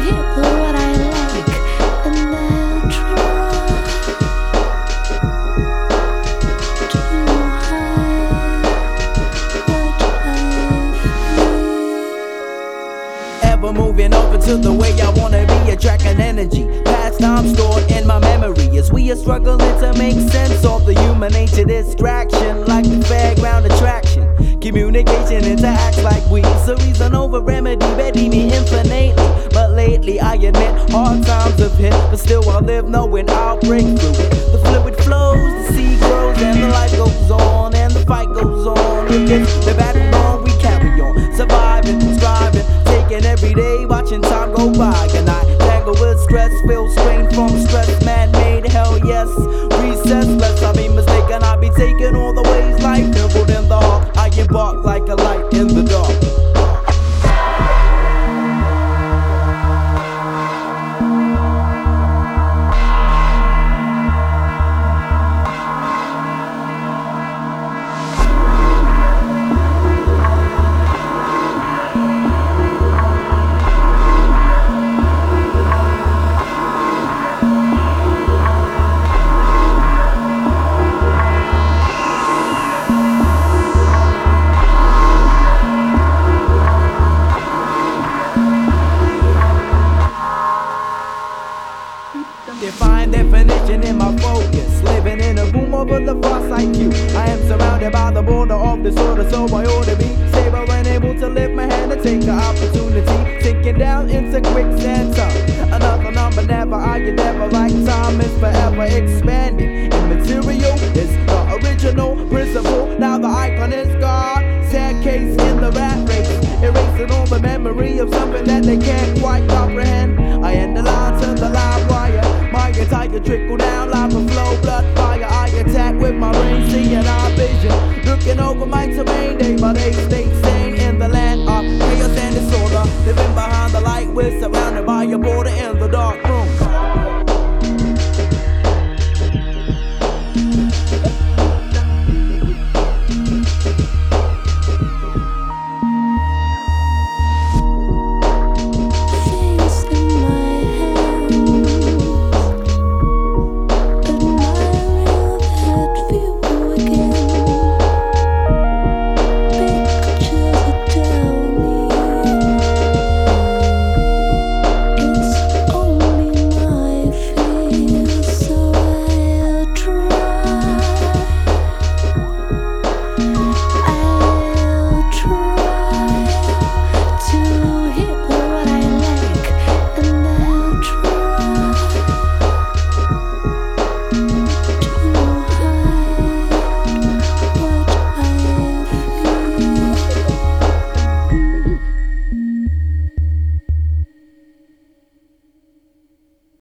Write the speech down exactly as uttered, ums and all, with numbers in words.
people what I like, and they'll try to hide what I feel. Ever moving over to the way I wanna be, attracting energy, past time stored in my memory. As we are struggling to make sense of the human nature distraction, like the fairground attraction. Communication interacts like we. So reason over remedy, ready me infinitely. But lately I admit hard times have hit, but still I live knowing I'll break through it. The fluid flows, the sea grows, and the life goes on, and the fight goes on. If it's the battle on, we carry on, surviving, striving, taking every day, watching time go by. And I tangle with stress, feel strain from stress, man-made, hell yes. Recess, lest I be mistaken, I be taking all the ways life nibbled in the heart. I embark like a light in the dark. Define definition in my focus, living in a room over the far side view. I am surrounded by the border of disorder, so I ought to be stable and able to lift my hand and take the opportunity, sinking down into quicksand tunnel. Another number never, I can never, like time is forever expanding. Immaterial is the original principle, now the icon is God. Sad case in the rat race, erasing all the memory of something that they can't quite comprehend. I end the line to the live wire, my tiger trickle down, lava flow, blood fire. I attack with my brain, seeing our vision, looking over my terrain day by day, stay sane in the land of chaos and disorder. Living behind the light, we're surrounded by a border in the dark room.